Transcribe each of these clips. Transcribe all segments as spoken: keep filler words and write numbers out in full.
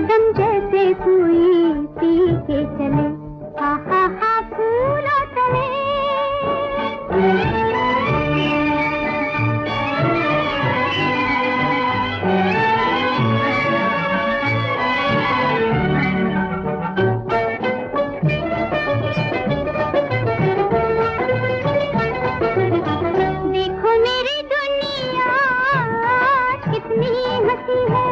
कदम जैसे कोई पी के चले, हा हा हा फूलों तले। देखो मेरी दुनिया कितनी हंसी है,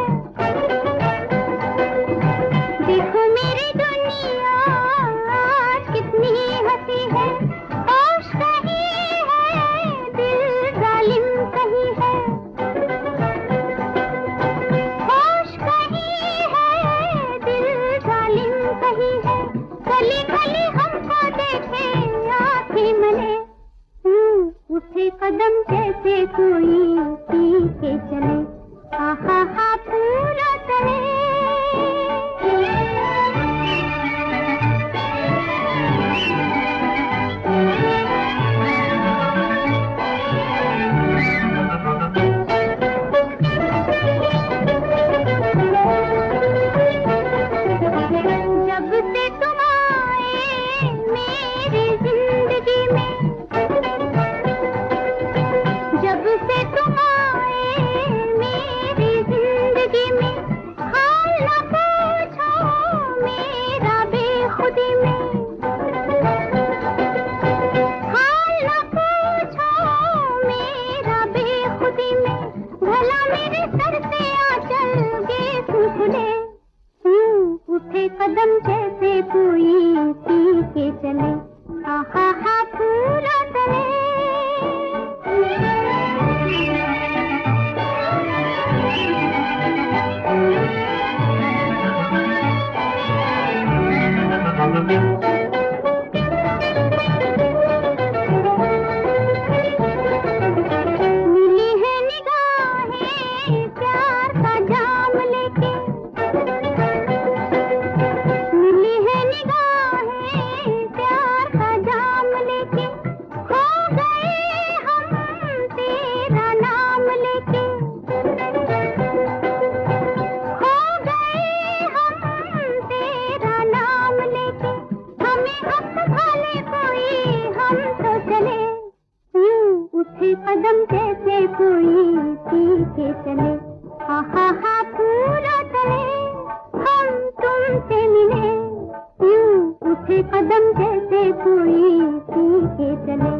देखो मेरी दुनिया कितनी हंसी है। होश कहीं है, दिल जालिम कहीं है, होश कहीं है, दिल जालिम कहीं है। गली गली हमको देखे आँखें मले, उठे कदम जैसे कोई पी के चले, हा हा हा फूलों तले। जब से तुम आए मेरी जिंदगी में, जब से तुम आए मेरी जिंदगी में, हाल न पूछो मेरा बेखुदी में, हाल न पूछो मेरा बेखुदी में। भला मेरे सर से आंचल के खुले, उठे कदम जैसे कोई पी के चले, हा हा हा फूलों तले। मिली है निगाहें प्यार का जाम लेके, मिली है निगाहें प्यार का जाम लेके। खो गए हम तेरा नाम लेके, खो गए हम तेरा नाम लेके। हमें अब भाले कोई हम तो चले, उठे कदम जैसे कोई पी के चले, हा हा हा फूलों तले। हम तुमसे मिले, यूं उठे कदम जैसे कोई पी के चले।